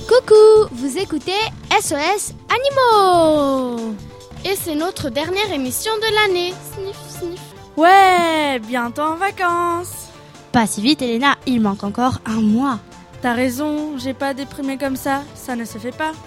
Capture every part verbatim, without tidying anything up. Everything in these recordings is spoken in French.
Coucou, vous écoutez S O S Animaux. Et c'est notre dernière émission de l'année. Sniff, sniff. Ouais, bientôt en vacances. Pas si vite, Elena, il manque encore un mois. T'as raison, j'ai pas déprimé comme ça, ça ne se fait pas.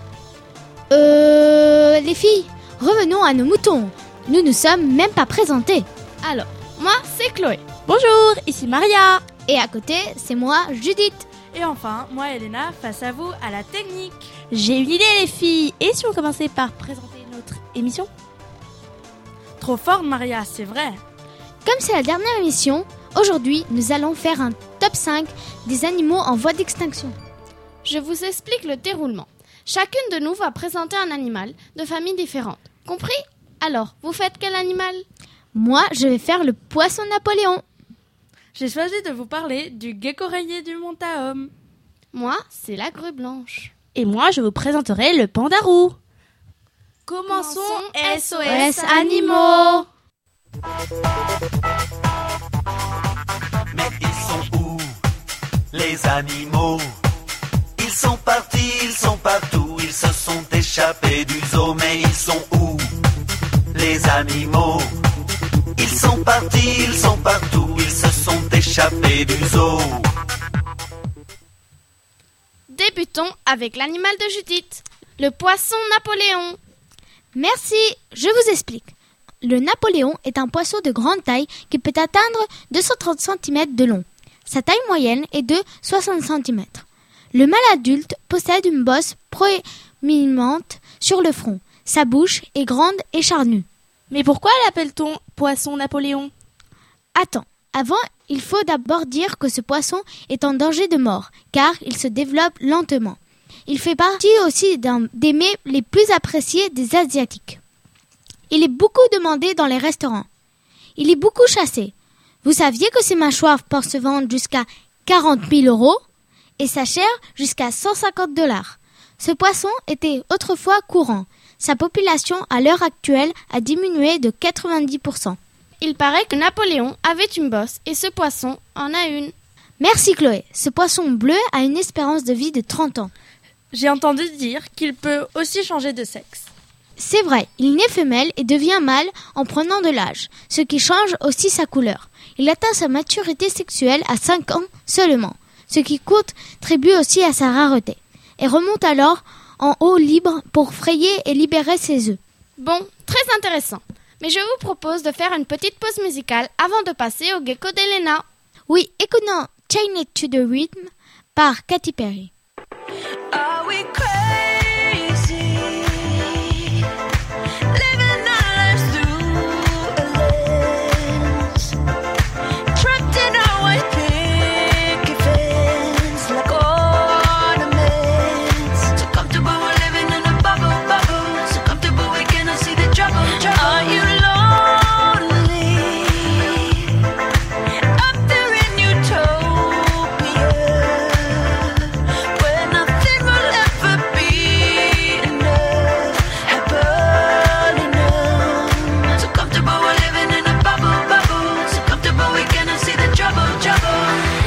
Euh, les filles, revenons à nos moutons. Nous nous sommes même pas présentés. Alors, moi, c'est Chloé. Bonjour, ici Maria. Et à côté, c'est moi, Judith. Et enfin, moi Elena, face à vous, à la technique. J'ai une idée les filles, et si on commençait par présenter notre émission ? Trop forte Maria, c'est vrai. Comme c'est la dernière émission, aujourd'hui, nous allons faire un top cinq des animaux en voie d'extinction. Je vous explique le déroulement. Chacune de nous va présenter un animal de famille différente. Compris ? Alors, vous faites quel animal ? Moi, je vais faire le poisson Napoléon. J'ai choisi de vous parler du gecko rayé du Montahomme. Moi, c'est la grue blanche. Et moi, je vous présenterai le panda roux. Commençons S O S S Animaux. Mais ils sont où, les animaux ? Ils sont partis, ils sont partout, ils se sont échappés du zoo. Mais ils sont où, les animaux ? Ils sont partis, ils sont partout, ils se sont échappés du zoo. Débutons avec l'animal de Judith, le poisson Napoléon. Merci, je vous explique. Le Napoléon est un poisson de grande taille qui peut atteindre deux cent trente centimètres de long. Sa taille moyenne est de soixante centimètres. Le mâle adulte possède une bosse proéminente sur le front. Sa bouche est grande et charnue. Mais pourquoi l'appelle-t-on poisson Napoléon ? Attends, avant, il faut d'abord dire que ce poisson est en danger de mort, car il se développe lentement. Il fait partie aussi d'un des mets les plus appréciés des Asiatiques. Il est beaucoup demandé dans les restaurants. Il est beaucoup chassé. Vous saviez que ses mâchoires peuvent se vendre jusqu'à quarante mille euros et sa chair jusqu'à cent cinquante dollars. Ce poisson était autrefois courant. Sa population, à l'heure actuelle, a diminué de quatre-vingt-dix pour cent. Il paraît que Napoléon avait une bosse et ce poisson en a une. Merci Chloé. Ce poisson bleu a une espérance de vie de trente ans. J'ai entendu dire qu'il peut aussi changer de sexe. C'est vrai, il naît femelle et devient mâle en prenant de l'âge, ce qui change aussi sa couleur. Il atteint sa maturité sexuelle à cinq ans seulement, ce qui contribue aussi à sa rareté, et remonte alors en eau libre pour frayer et libérer ses œufs. Bon, très intéressant. Mais je vous propose de faire une petite pause musicale avant de passer au gecko d'Elena. Oui, écoutons Chain It to the Rhythm par Katy Perry. Are we crazy? Living our lives through a lens, trapped in our white picket fence, like ornaments. So comfortable we're living in a bubble, bubble. So comfortable we cannot see the trouble, trouble. Are you lonely? Up there in utopia, where nothing will ever be enough, happily numb. So comfortable we're living in a bubble, bubble. So comfortable we cannot see the trouble, trouble.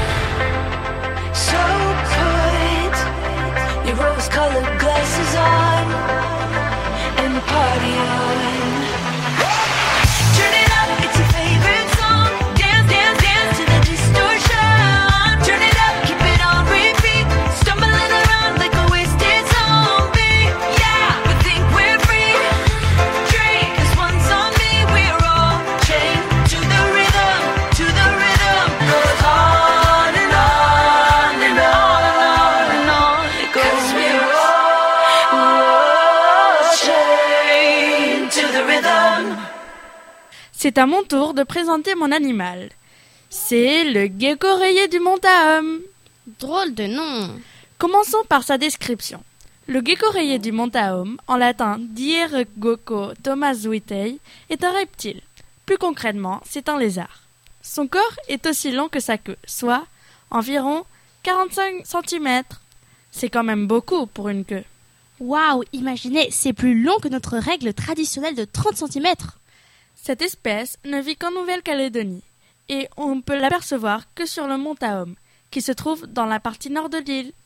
So put your rose-colored glasses on and party on. Turn it up, it's your favorite song. Dance, dance, dance to the distortion. Turn it up, keep it on repeat. Stumbling around like a wasted zombie. Yeah, we think we're free. Drink this one's on me. We're all chained to the rhythm, to the rhythm. Goes on and on and on and on and on. It goes, we're all, we're all chained to the rhythm. C'est à mon tour de présenter mon animal. C'est le gecko rayé du Montahomme. Drôle de nom. Commençons par sa description. Le gecko rayé du Montahomme, en latin Diergecko thomaswitei, est un reptile. Plus concrètement, c'est un lézard. Son corps est aussi long que sa queue, soit environ quarante-cinq centimètres. C'est quand même beaucoup pour une queue. Waouh, imaginez, c'est plus long que notre règle traditionnelle de trente centimètres. Cette espèce ne vit qu'en Nouvelle-Calédonie et on ne peut l'apercevoir que sur le Montahomme, qui se trouve dans la partie nord de l'île.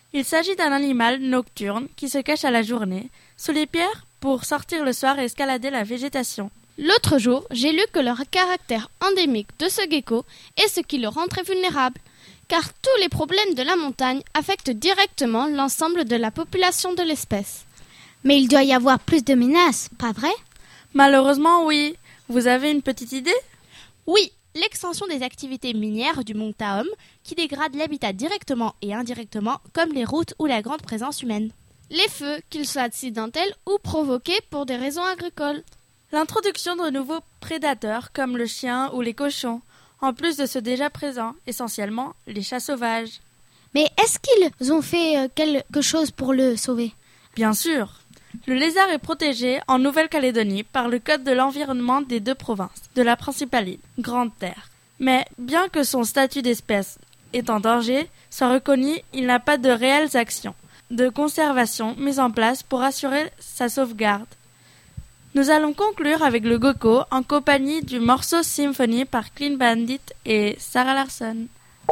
Il s'agit d'un animal nocturne qui se cache à la journée, sous les pierres, pour sortir le soir et escalader la végétation. L'autre jour, j'ai lu que le caractère endémique de ce gecko est ce qui le rend très vulnérable, car tous les problèmes de la montagne affectent directement l'ensemble de la population de l'espèce. Mais il doit y avoir plus de menaces, pas vrai? Malheureusement, oui. Vous avez une petite idée? Oui, l'extension des activités minières du mont Taom qui dégradent l'habitat directement et indirectement, comme les routes ou la grande présence humaine. Les feux, qu'ils soient accidentels ou provoqués pour des raisons agricoles. L'introduction de nouveaux prédateurs comme le chien ou les cochons, en plus de ceux déjà présents, essentiellement les chats sauvages. Mais est-ce qu'ils ont fait euh, quelque chose pour le sauver? Bien sûr. Le lézard est protégé en Nouvelle-Calédonie par le Code de l'environnement des deux provinces, de la principale île, Grande Terre. Mais bien que son statut d'espèce est en danger soit reconnu, il n'a pas de réelles actions de conservation mises en place pour assurer sa sauvegarde. Nous allons conclure avec le gecko en compagnie du morceau Symphony par Clean Bandit et Sarah Larsson.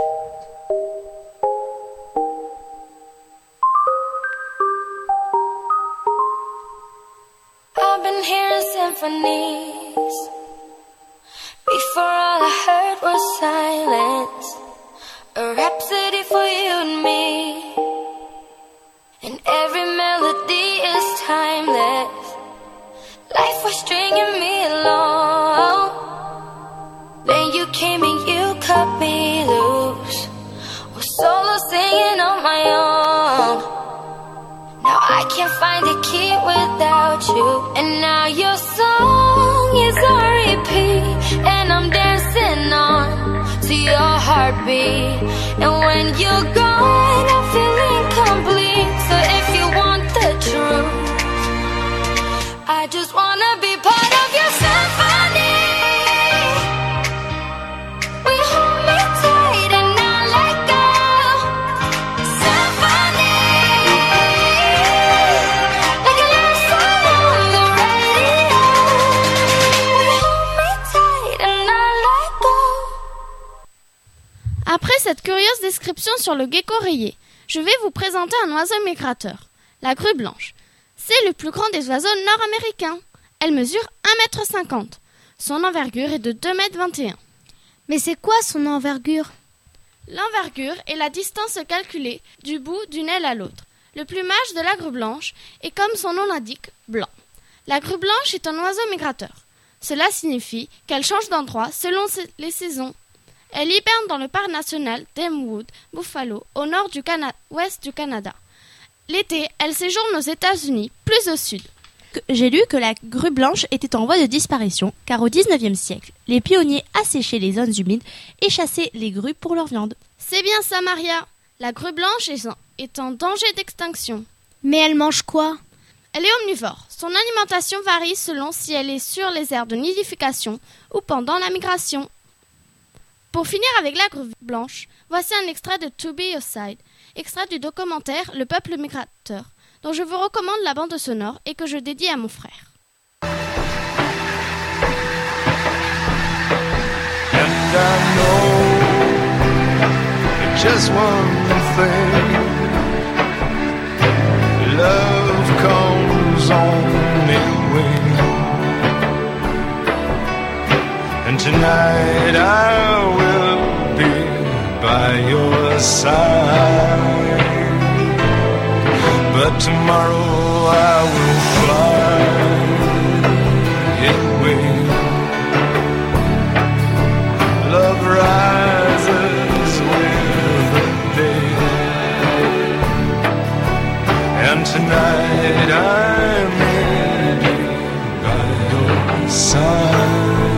I've been hearing symphonies. Before all I heard was silence. A rhapsody for you and me. And every melody is timeless. Life was stringing me along. Then you came and you cut me loose. Was solo singing on my own. Now I can't find a key without you. And now your song is on repeat. And I'm dancing on to your heartbeat. And when you're gone, I feel incomplete. So if you want the truth, I just wanna be part of your symphony. We hold me tight and not let go. Symphony, like a love song on the radio. We hold me tight and not let go. Après cette curieuse description sur le gecko rayé, je vais vous présenter un oiseau migrateur, la grue blanche. C'est le plus grand des oiseaux nord-américains. Elle mesure un mètre cinquante. Son envergure est de deux mètres vingt et un. Mais c'est quoi son envergure? L'envergure est la distance calculée du bout d'une aile à l'autre. Le plumage de la grue blanche est, comme son nom l'indique, blanc. La grue blanche est un oiseau migrateur. Cela signifie qu'elle change d'endroit selon les saisons. Elle hiberne dans le parc national d'Elmwood Buffalo, au nord du Cana- ouest du Canada. L'été, elle séjourne aux États-Unis, plus au sud. J'ai lu que la grue blanche était en voie de disparition, car au dix-neuvième siècle, les pionniers asséchaient les zones humides et chassaient les grues pour leur viande. C'est bien ça, Maria. La grue blanche est en, est en danger d'extinction. Mais elle mange quoi? Elle est omnivore. Son alimentation varie selon si elle est sur les aires de nidification ou pendant la migration. Pour finir avec la grue blanche, voici un extrait de To Be Your Side, extrait du documentaire Le Peuple Migrateur, dont je vous recommande la bande sonore et que je dédie à mon frère. And I know just one thing, love comes on anyway. And tonight I will be by your side, but tomorrow I will fly away. Love rises with the day, and tonight I may be by your side,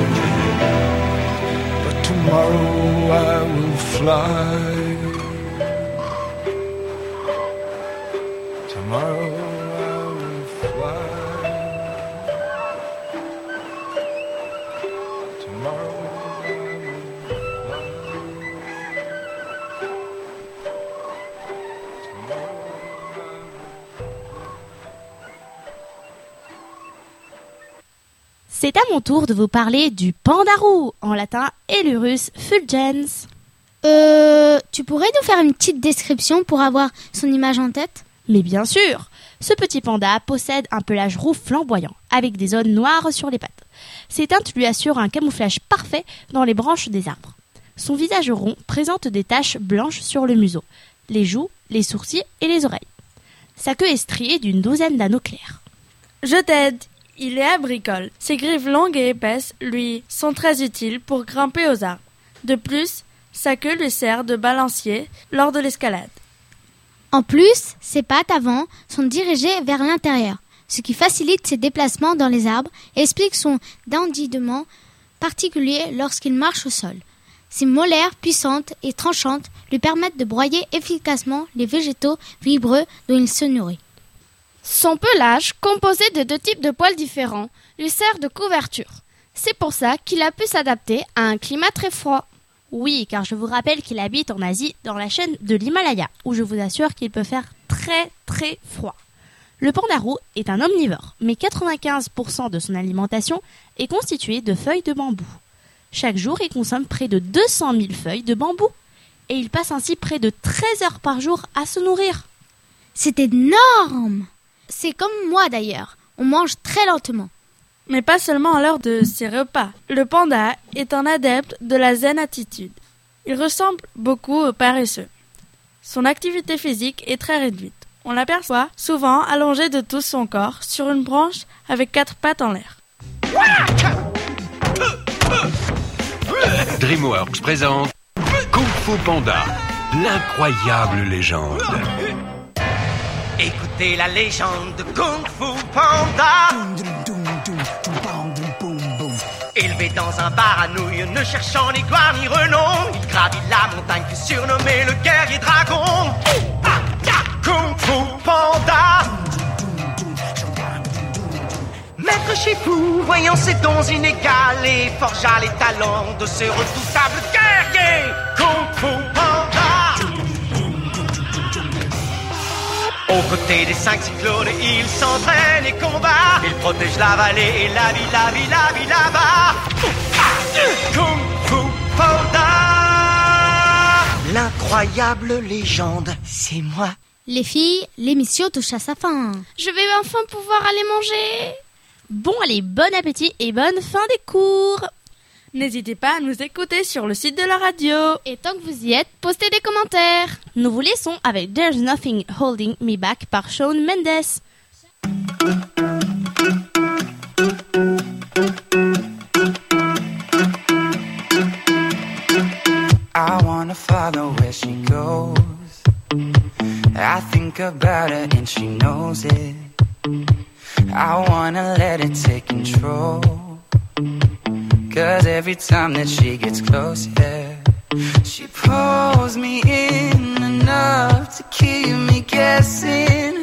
but tomorrow I will fly. Tomorrow I will fly. Tomorrow I will fly. Tomorrow C'est à mon tour de vous parler du pandarou, en latin Elurus fulgens. Euh, tu pourrais nous faire une petite description pour avoir son image en tête? Mais bien sûr, ce petit panda possède un pelage roux flamboyant, avec des zones noires sur les pattes. Ces teintes lui assurent un camouflage parfait dans les branches des arbres. Son visage rond présente des taches blanches sur le museau, les joues, les sourcils et les oreilles. Sa queue est striée d'une douzaine d'anneaux clairs. Je t'aide. Il est agricole. Ses griffes longues et épaisses lui sont très utiles pour grimper aux arbres. De plus, sa queue lui sert de balancier lors de l'escalade. En plus, ses pattes avant sont dirigées vers l'intérieur, ce qui facilite ses déplacements dans les arbres et explique son dandidement particulier lorsqu'il marche au sol. Ses molaires puissantes et tranchantes lui permettent de broyer efficacement les végétaux vibreux dont il se nourrit. Son pelage, composé de deux types de poils différents, lui sert de couverture. C'est pour ça qu'il a pu s'adapter à un climat très froid. Oui, car je vous rappelle qu'il habite en Asie, dans la chaîne de l'Himalaya, où je vous assure qu'il peut faire très très froid. Le panda roux est un omnivore, mais quatre-vingt-quinze pour cent de son alimentation est constituée de feuilles de bambou. Chaque jour, il consomme près de deux cent mille feuilles de bambou, et il passe ainsi près de treize heures par jour à se nourrir. C'est énorme! C'est comme moi d'ailleurs, on mange très lentement. Mais pas seulement à l'heure de ses repas. Le panda est un adepte de la zen attitude. Il ressemble beaucoup au paresseux. Son activité physique est très réduite. On l'aperçoit souvent allongé de tout son corps sur une branche avec quatre pattes en l'air. DreamWorks présente Kung Fu Panda, l'incroyable légende. Écoutez la légende de Kung Fu Panda. Élevé dans un bar à nouilles, ne cherchant ni gloire ni renom, il gravit la montagne fut surnommé le guerrier dragon. Kung Fu Panda. Maître Shifu, voyant ses dons inégalés, forgea les talents de ce redoutable guerrier. Kung Fu Panda. Aux côtés des cinq cyclones, il s'entraîne et combat. Il protège la vallée et la vie, la vie, la vie là-bas. Kung Fu Panda. L'incroyable légende, c'est moi. Les filles, l'émission touche à sa fin. Je vais enfin pouvoir aller manger. Bon allez, bon appétit et bonne fin des cours. N'hésitez pas à nous écouter sur le site de la radio. Et tant que vous y êtes, postez des commentaires. Nous vous laissons avec There's Nothing Holding Me Back par Shawn Mendes. I wanna follow where she goes. I think about her and she knows it. I wanna let it take control. Cause every time that she gets close, yeah, she pulls me in enough to keep me guessing.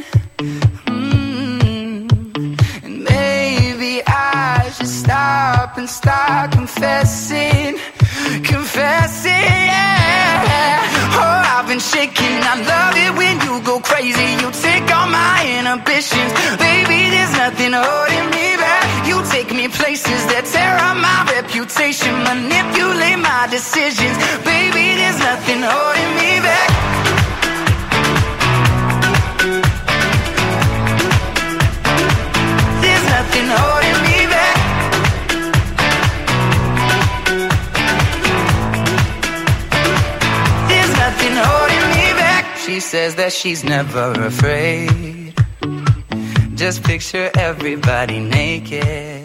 Mm. And maybe I should stop and start confessing. Confessing, yeah. Oh, I've been shaking. I love it when you go crazy. You take all my inhibitions. Baby, there's nothing holding me back. You take me places that tear up my reputation. Manipulate my decisions. Baby, there's nothing holding me back. There's nothing holding me back. There's nothing holding me back. She says that she's never afraid. Just picture everybody naked.